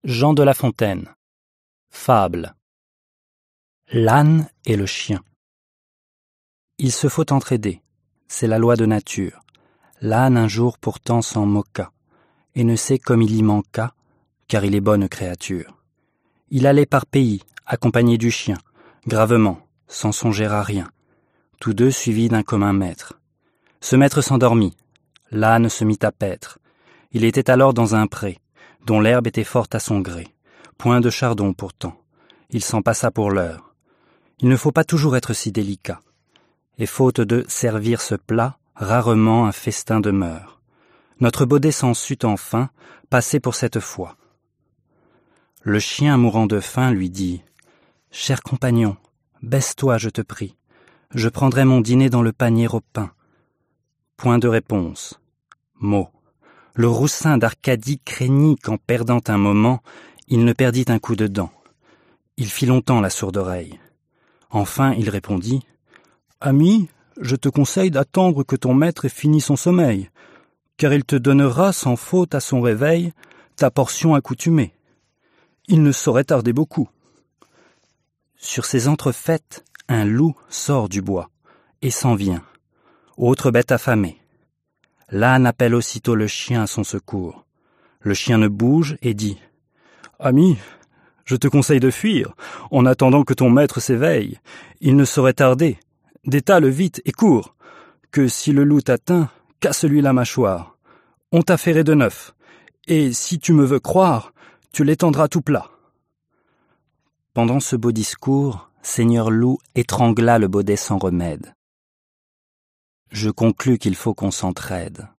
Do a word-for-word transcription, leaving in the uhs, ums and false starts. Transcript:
Jean de La Fontaine. Fable. L'âne et le chien. Il se faut entraider, c'est la loi de nature. L'âne un jour pourtant s'en moqua, et ne sait comme il y manqua, car il est bonne créature. Il allait par pays, accompagné du chien, gravement, sans songer à rien, tous deux suivis d'un commun maître. Ce maître s'endormit, l'âne se mit à paître. Il était alors dans un pré, dont l'herbe était forte à son gré. Point de chardon pourtant, il s'en passa pour l'heure. Il ne faut pas toujours être si délicat, et faute de servir ce plat, rarement un festin demeure. Notre baudet s'en sut enfin passer pour cette fois. Le chien, mourant de faim, lui dit « Cher compagnon, baisse-toi, je te prie. Je prendrai mon dîner dans le panier au pain. » Point de réponse. Mot. Le roussin d'Arcadie craignit qu'en perdant un moment, il ne perdît un coup de dent. Il fit longtemps la sourde oreille. Enfin, il répondit « Ami, je te conseille d'attendre que ton maître ait fini son sommeil, car il te donnera sans faute à son réveil ta portion accoutumée. Il ne saurait tarder beaucoup. » Sur ces entrefaites, un loup sort du bois et s'en vient. Autre bête affamée. L'âne appelle aussitôt le chien à son secours. Le chien ne bouge et dit « Ami, je te conseille de fuir, en attendant que ton maître s'éveille. Il ne saurait tarder. Détale vite et cours, que si le loup t'atteint, casse-lui la mâchoire. On t'a ferré de neuf, et si tu me veux croire, tu l'étendras tout plat. » Pendant ce beau discours, Seigneur Loup étrangla le baudet sans remède. Je conclus qu'il faut qu'on s'entraide.